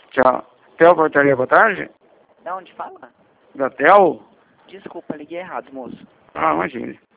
Tchau. Theo Portaria, boa tarde? Da onde fala? Da Theo? Desculpa, liguei errado, moço. Ah, imagine.